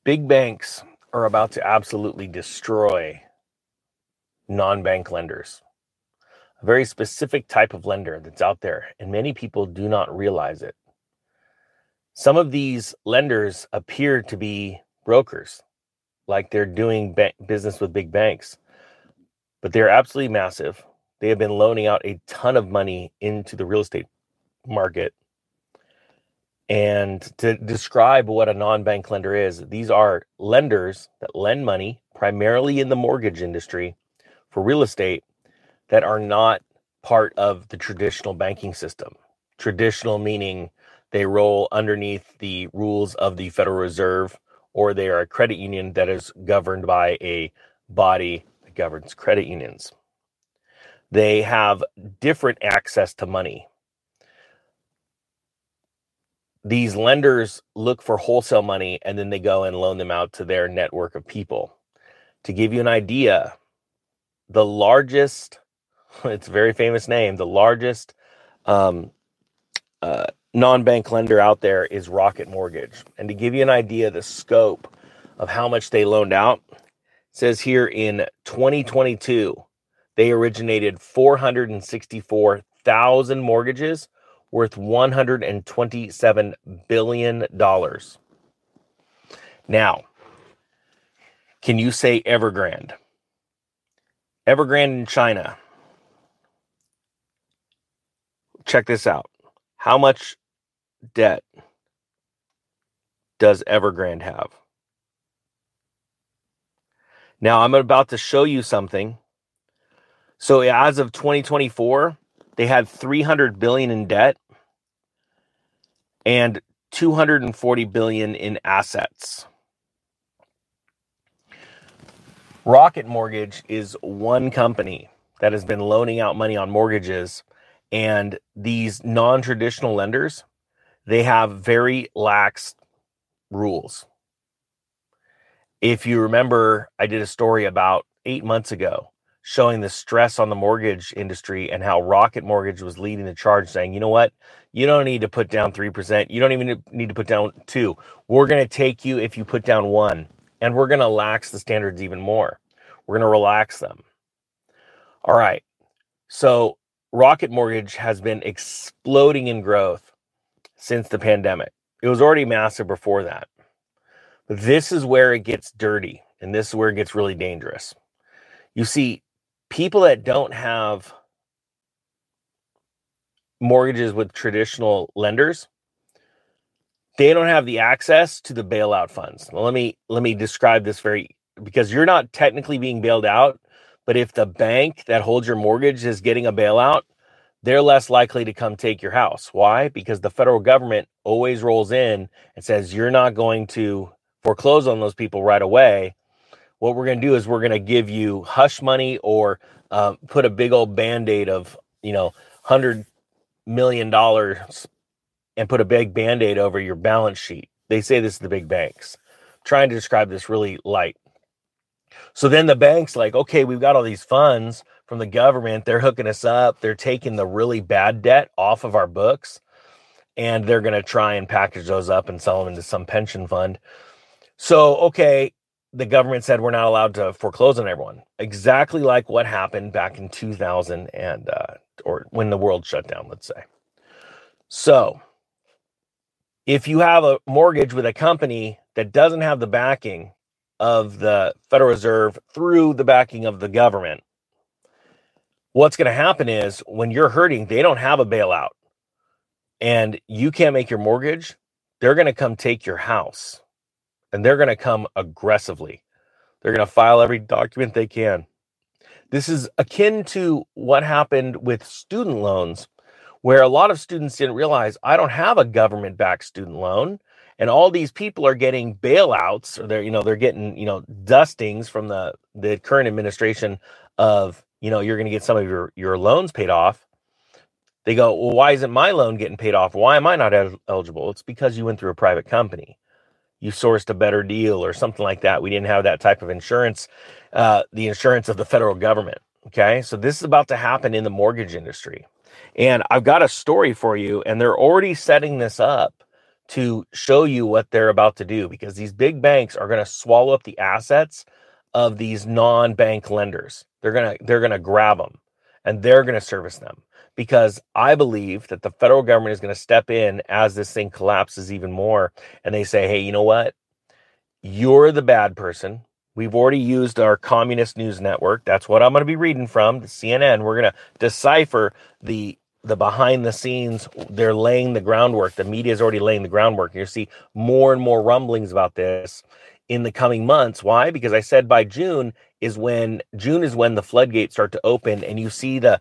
Big banks are about to absolutely destroy non-bank lenders. A very specific type of lender that's out there, and many people do not realize it. Some of these lenders appear to be brokers, like they're doing business with big banks, but they're absolutely massive. They have been loaning out a ton of money into the real estate market. And to describe what a non-bank lender is, these are lenders that lend money primarily in the mortgage industry for real estate that are not part of the traditional banking system. Traditional meaning they roll underneath the rules of the Federal Reserve, or they are a credit union that is governed by a body that governs credit unions. They have different access to money. These lenders look for wholesale money and then they go and loan them out to their network of people. To give you an idea, the largest, it's a very famous name, the largest non-bank lender out there is Rocket Mortgage. And to give you an idea, the scope of how much they loaned out, it says here in 2022, they originated 464,000 mortgages worth $127 billion. Now, can you say Evergrande? Evergrande in China. Check this out. How much debt does Evergrande have? Now, I'm about to show you something. So as of 2024, they had $300 billion in debt and $240 billion in assets. Rocket Mortgage is one company that has been loaning out money on mortgages, and these non-traditional lenders, they have very lax rules. If you remember, I did a story about 8 months ago showing the stress on the mortgage industry and how Rocket Mortgage was leading the charge, saying, you know what, you don't need to put down 3%. You don't even need to put down 2%. We're going to take you if you put down 1%, and we're going to lax the standards even more. We're going to relax them. All right. So Rocket Mortgage has been exploding in growth since the pandemic. It was already massive before that. But this is where it gets dirty, and this is where it gets really dangerous. You see, people that don't have mortgages with traditional lenders, they don't have the access to the bailout funds. Well, let me describe this because you're not technically being bailed out, but if the bank that holds your mortgage is getting a bailout, they're less likely to come take your house. Why? Because the federal government always rolls in and says, you're not going to foreclose on those people right away. What we're going to do is we're going to give you hush money or put a big old Band-Aid of, $100 million and put a big Band-Aid over your balance sheet. They say this to the big banks. I'm trying to describe this really light. So then the bank's like, okay, we've got all these funds from the government. They're hooking us up. They're taking the really bad debt off of our books, and they're going to try and package those up and sell them into some pension fund. So, okay, the government said we're not allowed to foreclose on everyone. Exactly like what happened back in 2000 or when the world shut down, let's say. So if you have a mortgage with a company that doesn't have the backing of the Federal Reserve through the backing of the government, what's going to happen is when you're hurting, they don't have a bailout and you can't make your mortgage, they're going to come take your house, and they're going to come aggressively. They're going to file every document they can. This is akin to what happened with student loans, where a lot of students didn't realize, I don't have a government-backed student loan, and all these people are getting bailouts, or they're getting dustings from the current administration of you're going to get some of your loans paid off. They go, well, why isn't my loan getting paid off? Why am I not eligible? It's because you went through a private company. You sourced a better deal or something like that. We didn't have that type of insurance, the insurance of the federal government. Okay, so this is about to happen in the mortgage industry. And I've got a story for you, and they're already setting this up to show you what they're about to do, because these big banks are going to swallow up the assets of these non-bank lenders. They're going to grab them and they're going to service them, because I believe that the federal government is going to step in as this thing collapses even more, and they say, hey, you know what? You're the bad person. We've already used our communist news network. That's what I'm going to be reading from, the CNN. We're going to decipher the behind the scenes. They're laying the groundwork. The media is already laying the groundwork. You'll see more and more rumblings about this in the coming months. Why? Because I said by June is when the floodgates start to open, and you see the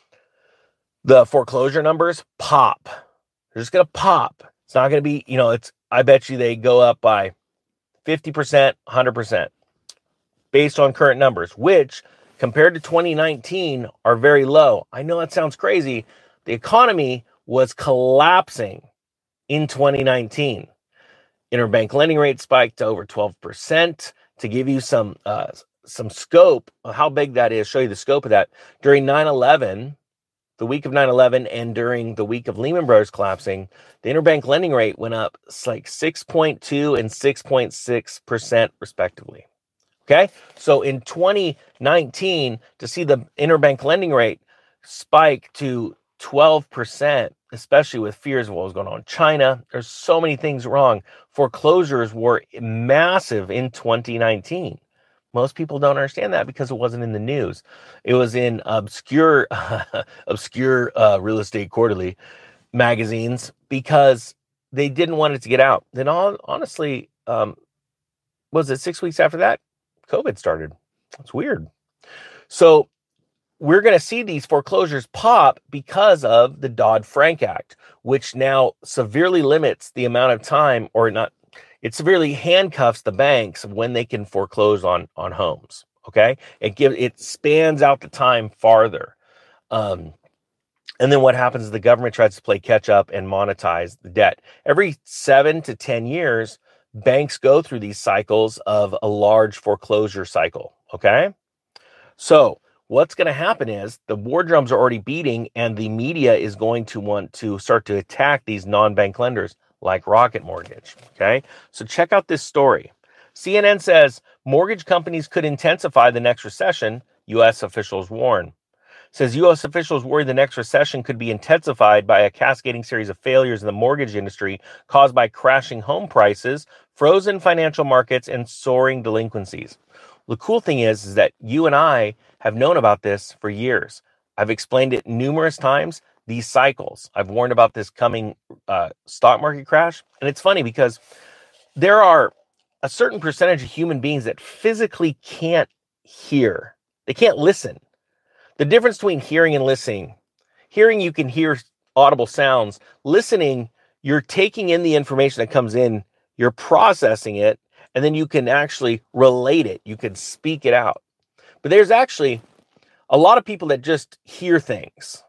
foreclosure numbers pop. They're just going to pop. It's not going to be, I bet you they go up by 50%, 100%, based on current numbers, which compared to 2019 are very low. I know that sounds crazy. The economy was collapsing in 2019. Interbank lending rate spiked to over 12%. To give you some scope of how big that is, show you the scope of that. During 9/11, the week of 9/11, and during the week of Lehman Brothers collapsing, the interbank lending rate went up like 6.2 and 6.6% respectively. Okay, so in 2019, to see the interbank lending rate spike to 12%, especially with fears of what was going on in China, there's so many things wrong. Foreclosures were massive in 2019. Most people don't understand that because it wasn't in the news. It was in obscure real estate quarterly magazines because they didn't want it to get out. Then honestly, was it 6 weeks after that? COVID started. It's weird. So we're going to see these foreclosures pop because of the Dodd-Frank Act, which now severely limits the amount of time, or not, it severely handcuffs the banks of when they can foreclose on homes. Okay, it spans out the time farther. And then what happens is the government tries to play catch up and monetize the debt. Every 7 to 10 years, banks go through these cycles of a large foreclosure cycle. Okay, so what's going to happen is the war drums are already beating, and the media is going to want to start to attack these non-bank lenders like Rocket Mortgage. Okay, so check out this story. CNN says mortgage companies could intensify the next recession, U.S. officials warn. Says U.S. officials worry the next recession could be intensified by a cascading series of failures in the mortgage industry caused by crashing home prices, frozen financial markets, and soaring delinquencies. The cool thing is that you and I have known about this for years. I've explained it numerous times, these cycles. I've warned about this coming stock market crash. And it's funny because there are a certain percentage of human beings that physically can't hear. They can't listen. The difference between hearing and listening: hearing, you can hear audible sounds. Listening, you're taking in the information that comes in, you're processing it, and then you can actually relate it. You can speak it out. But there's actually a lot of people that just hear things.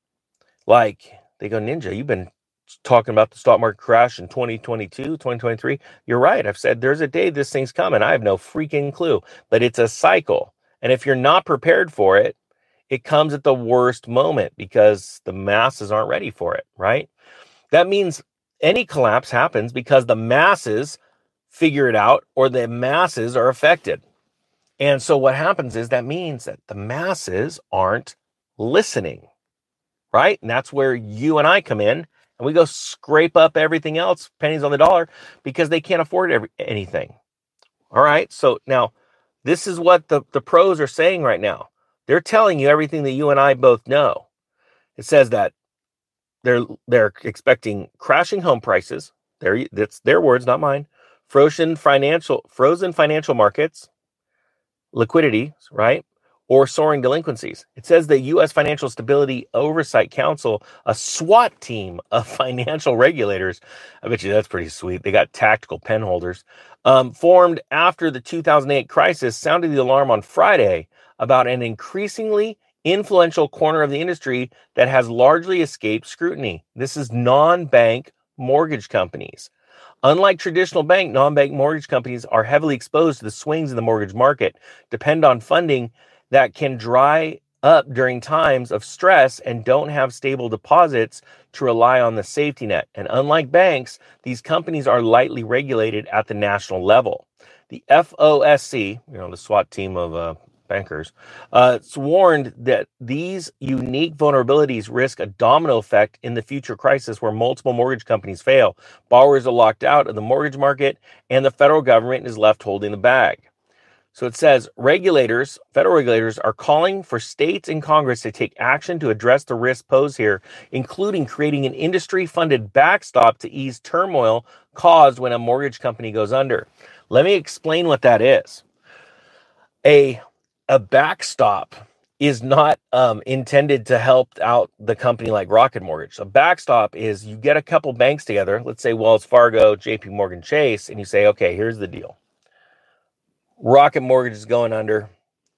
Like, they go, Ninja, you've been talking about the stock market crash in 2022, 2023. You're right. I've said there's a day this thing's coming. I have no freaking clue. But it's a cycle. And if you're not prepared for it, it comes at the worst moment because the masses aren't ready for it, right? That means any collapse happens because the masses figure it out, or the masses are affected. And so what happens is that means that the masses aren't listening, right? And that's where you and I come in, and we go scrape up everything else, pennies on the dollar, because they can't afford anything. All right. So now this is what the pros are saying right now. They're telling you everything that you and I both know. It says that they're expecting crashing home prices. That's their words, not mine. Frozen financial markets, liquidity, right? Or soaring delinquencies. It says the U.S. Financial Stability Oversight Council, a SWAT team of financial regulators. I bet you that's pretty sweet. They got tactical pen holders. Formed after the 2008 crisis, sounded the alarm on Friday about an increasingly influential corner of the industry that has largely escaped scrutiny. This is non-bank mortgage companies. Unlike traditional bank, non-bank mortgage companies are heavily exposed to the swings in the mortgage market, depend on funding that can drive up during times of stress and don't have stable deposits to rely on the safety net. And unlike banks, these companies are lightly regulated at the national level. The FOSC, the SWAT team of bankers, it's warned that these unique vulnerabilities risk a domino effect in the future crisis where multiple mortgage companies fail, borrowers are locked out of the mortgage market, and the federal government is left holding the bag. So it says federal regulators are calling for states and Congress to take action to address the risks posed here, including creating an industry-funded backstop to ease turmoil caused when a mortgage company goes under. Let me explain what that is. A backstop is not intended to help out the company like Rocket Mortgage. A backstop is you get a couple banks together, let's say Wells Fargo, JP Morgan Chase, and you say, okay, here's the deal. Rocket Mortgage is going under.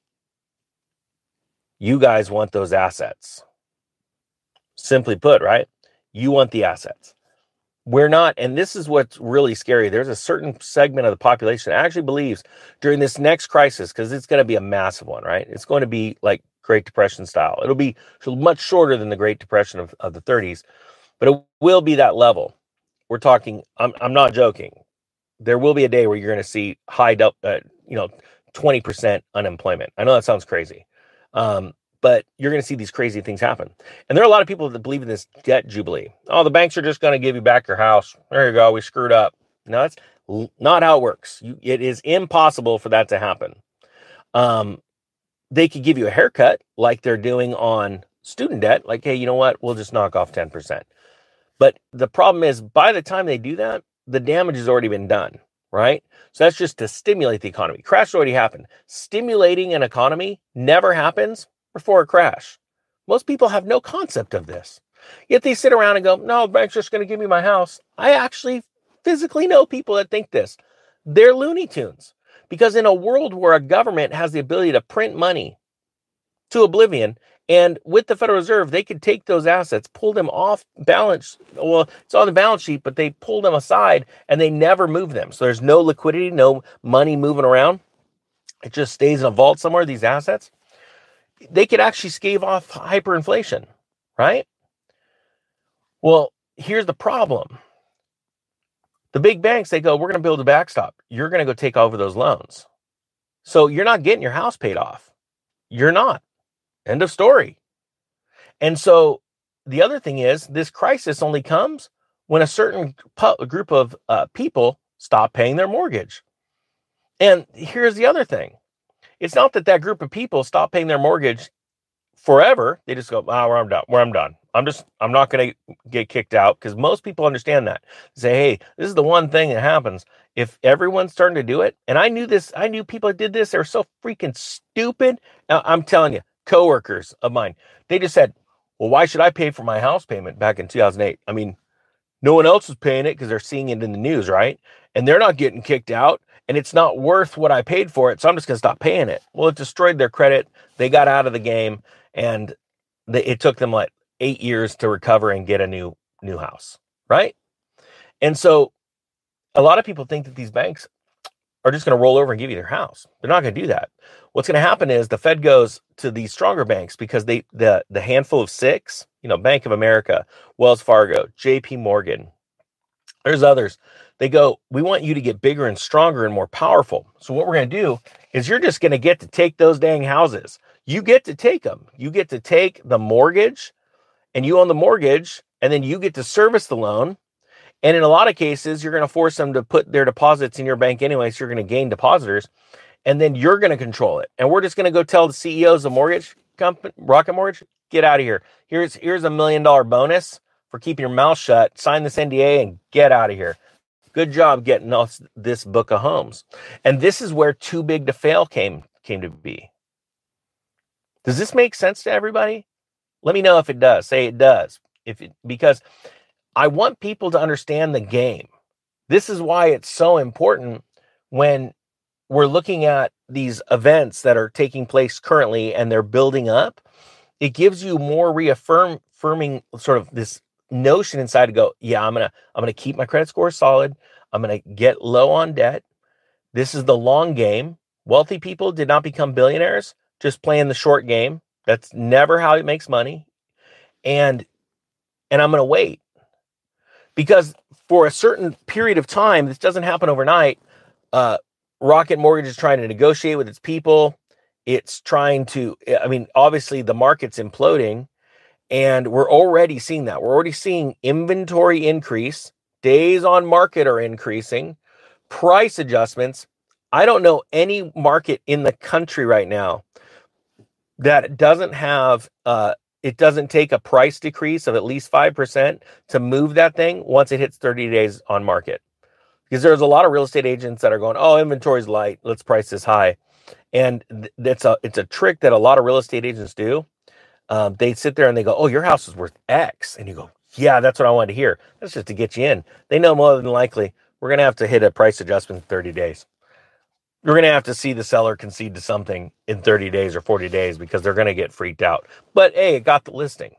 You guys want those assets. Simply put, right? You want the assets. We're not, and this is what's really scary. There's a certain segment of the population that actually believes during this next crisis, because it's going to be a massive one, right? It's going to be like Great Depression style. It'll be much shorter than the Great Depression of the 30s, but it will be that level. We're talking, I'm not joking. There will be a day where you're going to see high, 20% unemployment. I know that sounds crazy, but you're going to see these crazy things happen. And there are a lot of people that believe in this debt jubilee. Oh, the banks are just going to give you back your house. There you go. We screwed up. No, that's not how it works. It is impossible for that to happen. They could give you a haircut like they're doing on student debt. Like, hey, you know what? We'll just knock off 10%. But the problem is by the time they do that, the damage has already been done, right? So that's just to stimulate the economy. Crash already happened. Stimulating an economy never happens before a crash. Most people have no concept of this. Yet they sit around and go, no, the bank's just going to give me my house. I actually physically know people that think this. They're Looney Tunes. Because in a world where a government has the ability to print money to oblivion, and with the Federal Reserve, they could take those assets, pull them off balance. Well, it's on the balance sheet, but they pull them aside and they never move them. So there's no liquidity, no money moving around. It just stays in a vault somewhere, these assets. They could actually stave off hyperinflation, right? Well, here's the problem. The big banks, they go, we're going to build a backstop. You're going to go take over those loans. So you're not getting your house paid off. You're not. End of story. And so the other thing is this crisis only comes when a certain group of people stop paying their mortgage. And here's the other thing. It's not that group of people stop paying their mortgage forever. They just go, I'm done. I'm not going to get kicked out, because most people understand that. Say, hey, this is the one thing that happens. If everyone's starting to do it, and I knew people that did this, they were so freaking stupid. Now, I'm telling you, coworkers of mine, they just said, well, why should I pay for my house payment back in 2008? I mean, no one else is paying it because they're seeing it in the news, right? And they're not getting kicked out, and it's not worth what I paid for it, so I'm just going to stop paying it. Well, it destroyed their credit. They got out of the game, and it took them like 8 years to recover and get a new house, right? And so a lot of people think that these banks are just going to roll over and give you their house. They're not going to do that. What's going to happen is the Fed goes to these stronger banks, because the handful of six, Bank of America, Wells Fargo, JP Morgan, there's others. They go, we want you to get bigger and stronger and more powerful. So what we're going to do is you're just going to get to take those dang houses. You get to take them. You get to take the mortgage, and you own the mortgage, and then you get to service the loan. And in a lot of cases, you're going to force them to put their deposits in your bank anyway, so you're going to gain depositors, and then you're going to control it. And we're just going to go tell the CEOs of mortgage company, Rocket Mortgage, get out of here. Here's $1 million bonus for keeping your mouth shut. Sign this NDA and get out of here. Good job getting us this book of homes. And this is where too big to fail came to be. Does this make sense to everybody? Let me know if it does. Say it does. Because I want people to understand the game. This is why it's so important when we're looking at these events that are taking place currently and they're building up. It gives you more reaffirming sort of this notion inside to go, yeah, I'm gonna keep my credit score solid. I'm gonna get low on debt. This is the long game. Wealthy people did not become billionaires just playing the short game. That's never how it makes money. And I'm going to wait, because for a certain period of time, this doesn't happen overnight. Rocket Mortgage is trying to negotiate with its people. It's trying to, I mean, obviously the market's imploding, and we're already seeing that. We're already seeing inventory increase. Days on market are increasing. Price adjustments. I don't know any market in the country right now that doesn't have, it doesn't take a price decrease of at least 5% to move that thing once it hits 30 days on market. Because there's a lot of real estate agents that are going, oh, inventory's light, let's price this high. And it's a trick that a lot of real estate agents do. They sit there and they go, oh, your house is worth X. And you go, yeah, that's what I wanted to hear. That's just to get you in. They know more than likely we're going to have to hit a price adjustment in 30 days. You're going to have to see the seller concede to something in 30 days or 40 days because they're going to get freaked out. But hey, it got the listing.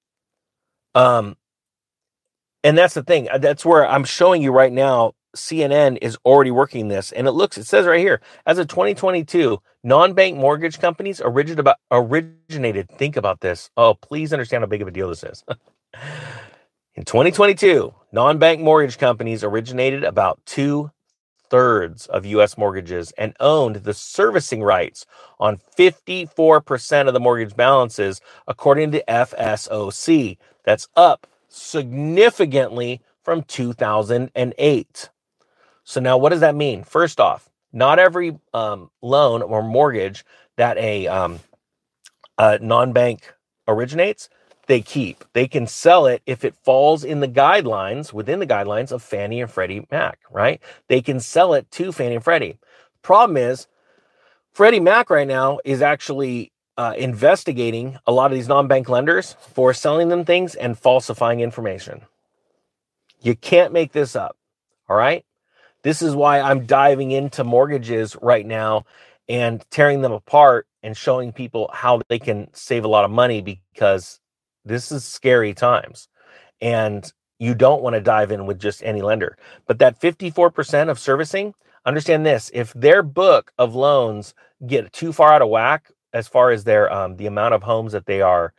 And that's the thing. That's where I'm showing you right now. CNN is already working this, and it says right here, as of 2022, non-bank mortgage companies originated. Think about this. Oh, please understand how big of a deal this is. In 2022, non-bank mortgage companies originated about 2/3 of U.S. mortgages and owned the servicing rights on 54% of the mortgage balances, according to FSOC. That's up significantly from 2008. So now what does that mean? First off, not every loan or mortgage that a non-bank originates, they keep. They can sell it if it falls in the guidelines, within the guidelines of Fannie and Freddie Mac, right? They can sell it to Fannie and Freddie. Problem is, Freddie Mac right now is actually investigating a lot of these non-bank lenders for selling them things and falsifying information. You can't make this up, all right? This is why I'm diving into mortgages right now and tearing them apart and showing people how they can save a lot of money, because this is scary times. And you don't want to dive in with just any lender. But that 54% of servicing, understand this, if their book of loans get too far out of whack as far as their the amount of homes that they are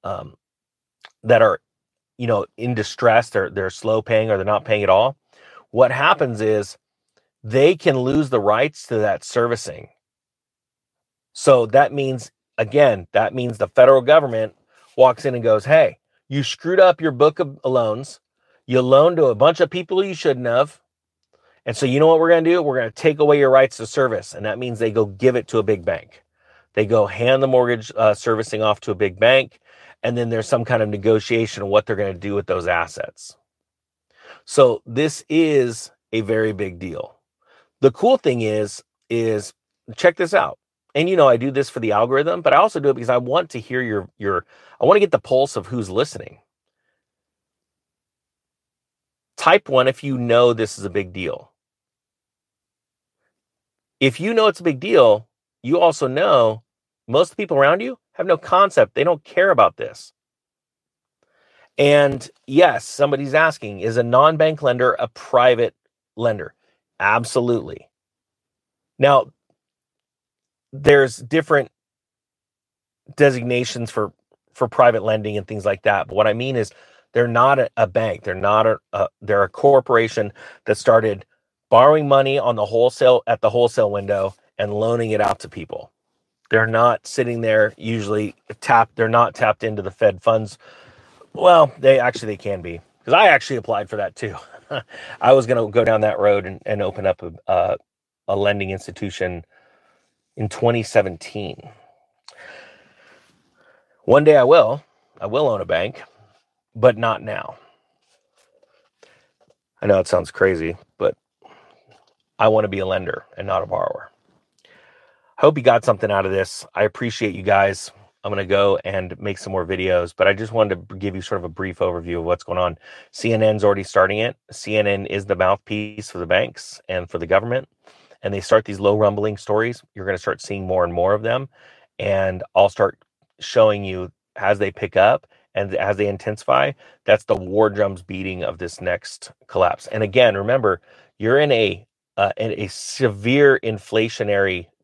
that are, in distress, they're slow paying or they're not paying at all, what happens is they can lose the rights to that servicing. So that means, the federal government walks in and goes, hey, you screwed up your book of loans. You loaned to a bunch of people you shouldn't have. And so you know what we're going to do? We're going to take away your rights to service. And that means they go give it to a big bank. They go hand the mortgage servicing off to a big bank. And then there's some kind of negotiation of what they're going to do with those assets. So this is a very big deal. The cool thing is check this out. And I do this for the algorithm, but I also do it because I want to hear I want to get the pulse of who's listening. Type 1 if you know this is a big deal. If you know it's a big deal, you also know most people around you have no concept. They don't care about this. And yes, somebody's asking, is a non-bank lender a private lender? Absolutely. Now, there's different designations for private lending and things like that. But what I mean is they're not a bank. They're a corporation that started borrowing money on the wholesale window and loaning it out to people. They're not sitting there usually they're not tapped into the Fed funds. Well, they can be, because I actually applied for that too. I was going to go down that road and open up a lending institution in 2017. One day I will own a bank, but not now. I know it sounds crazy, but I want to be a lender and not a borrower. I hope you got something out of this. I appreciate you guys. I'm going to go and make some more videos, but I just wanted to give you sort of a brief overview of what's going on. CNN's already starting it. CNN is the mouthpiece for the banks and for the government, and they start these low rumbling stories. You're going to start seeing more and more of them, and I'll start showing you as they pick up and as they intensify. That's the war drums beating of this next collapse. And again, remember, you're in a severe inflationary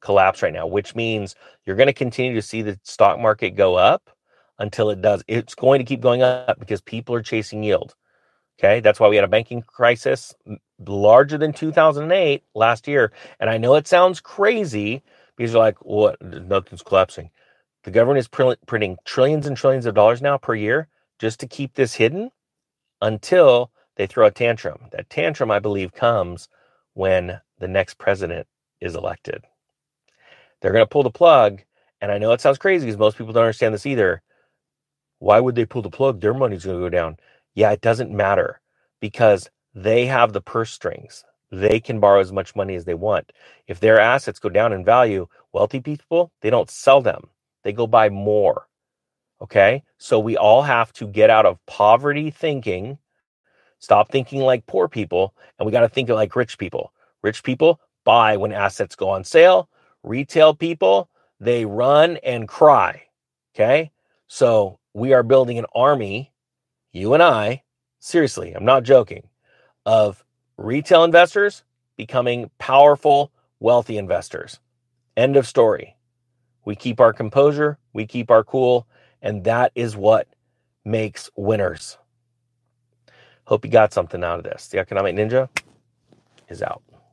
collapse right now, which means you're going to continue to see the stock market go up until it does. It's going to keep going up because people are chasing yield. Okay. That's why we had a banking crisis larger than 2008 last year. And I know it sounds crazy because you're like, what? Nothing's collapsing. The government is printing trillions and trillions of dollars now per year just to keep this hidden until they throw a tantrum. That tantrum, I believe, comes when the next president is elected. They're going to pull the plug. And I know it sounds crazy because most people don't understand this either. Why would they pull the plug? Their money's going to go down. Yeah, it doesn't matter because they have the purse strings. They can borrow as much money as they want. If their assets go down in value, wealthy people, they don't sell them. They go buy more. Okay? So we all have to get out of poverty thinking, stop thinking like poor people, and we got to think like rich people. Rich people buy when assets go on sale. Retail people, they run and cry. Okay? So we are building an army, you and I, seriously, I'm not joking, of retail investors becoming powerful, wealthy investors. End of story. We keep our composure, we keep our cool, and that is what makes winners. Hope you got something out of this. The Economic Ninja is out.